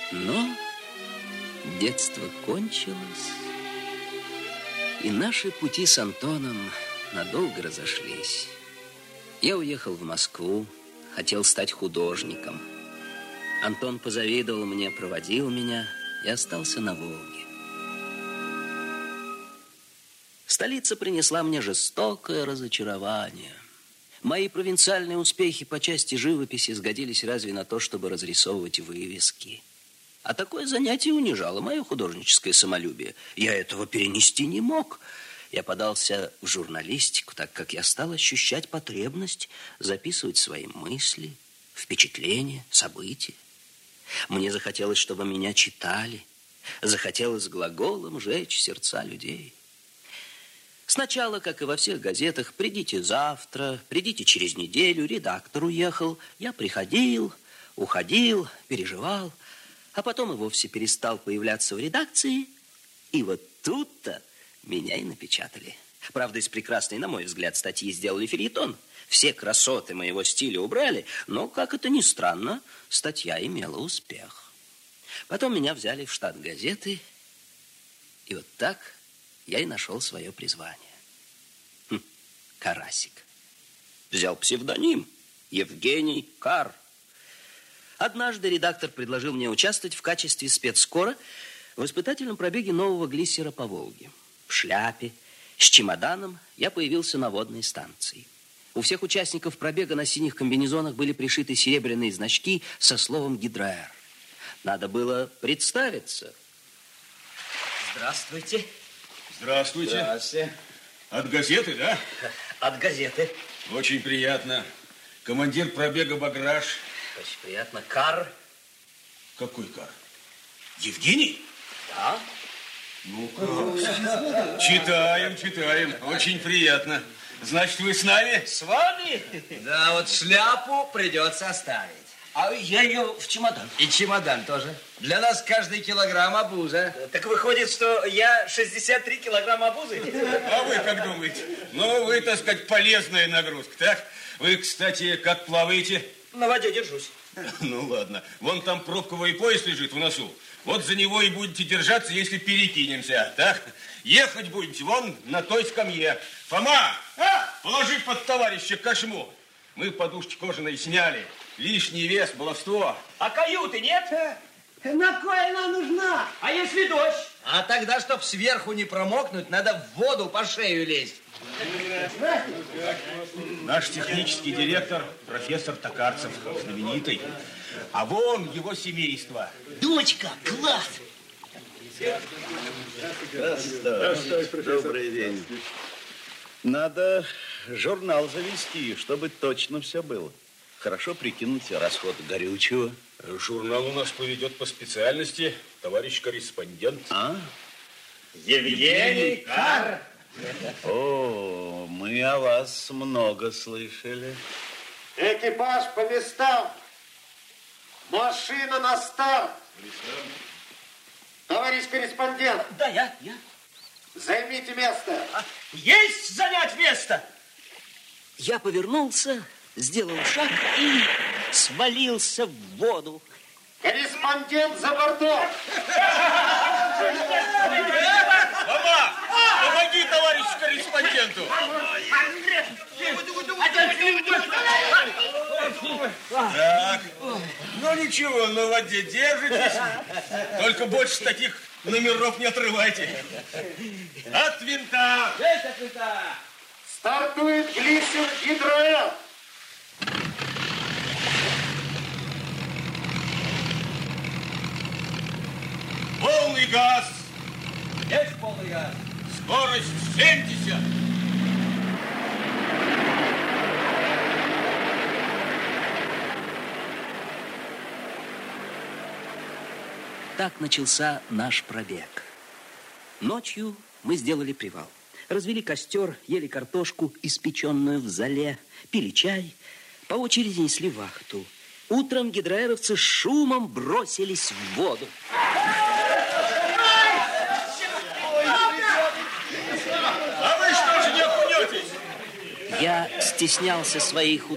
Но детство кончилось, и наши пути с Антоном надолго разошлись. Я уехал в Москву, хотел стать художником. Антон позавидовал мне, проводил меня и остался на Волге. Столица принесла мне жестокое разочарование. Мои провинциальные успехи по части живописи сгодились разве на то, чтобы разрисовывать вывески. А такое занятие унижало мое художническое самолюбие. Я этого перенести не мог. Я подался в журналистику, так как я стал ощущать потребность записывать свои мысли, впечатления, события. Мне захотелось, чтобы меня читали. Захотелось глаголом жечь сердца людей. Сначала, как и во всех газетах, придите завтра, придите через неделю, редактор уехал. Я приходил, уходил, переживал, а потом и вовсе перестал появляться в редакции. И вот тут-то меня и напечатали. Правда, из прекрасной, на мой взгляд, статьи сделали фельетон. Все красоты моего стиля убрали, но, как это ни странно, статья имела успех. Потом меня взяли в штат газеты, и вот так я и нашел свое призвание. Карасик. Взял псевдоним Евгений Кар. Однажды редактор предложил мне участвовать в качестве спецскора в испытательном пробеге нового глиссера по Волге. В шляпе, с чемоданом я появился на водной станции. У всех участников пробега на синих комбинезонах были пришиты серебряные значки со словом «Гидроэр». Надо было представиться. Здравствуйте. Здравствуйте. Здравствуйте. От газеты, да? От газеты. Очень приятно. Командир пробега Баграш. Очень приятно. Кар. Какой Кар? Евгений? Да. Ну как? Читаем. Очень приятно. Значит, вы с нами? С вами? Да, вот шляпу придется оставить. А я ее в чемодан. И чемодан тоже. Для нас каждый килограмм обуза. Так выходит, что я 63 килограмма обузы? А вы как думаете? Ну, вы, так сказать, полезная нагрузка, так? Вы, кстати, как плаваете? На воде держусь. Ну, ладно. Вон там пробковый поезд лежит в носу. Вот за него и будете держаться, если перекинемся, так? Ехать будете вон на той скамье. Фома, положи под товарища кошму. Мы подушки кожаные сняли. Лишний вес, баловство. А каюты нет? На кое она нужна? А если дождь? А тогда, чтоб сверху не промокнуть, надо в воду по шею лезть. Наш технический директор, профессор Токарцев, знаменитый. А вон его семейство. Дочка, класс! Добрый день. Надо журнал завести, чтобы точно все было. Хорошо прикинуть расход горючего. Журнал у нас поведет по специальности товарищ корреспондент. Евгений Кар. О, мы о вас много слышали. Экипаж по местам. Машина на старт. Товарищ корреспондент. Да, я. Займите место. Есть занять место. Я повернулся, сделал шаг и свалился в воду. Корреспондент за бортом. Фома, помоги товарищу корреспонденту. Так, ну ничего, на воде держитесь. Только больше таких номеров не отрывайте. От винта. Есть от винта. Стартует глиссер «Гидроэр». Полный газ. Есть полный газ. Скорость 70. Так начался наш пробег. Ночью мы сделали привал. Развели костер, ели картошку, испеченную в золе, пили чай, по очереди несли вахту. Утром гидроэровцы с шумом бросились в воду. А вы что же не окунетесь? Я стеснялся своих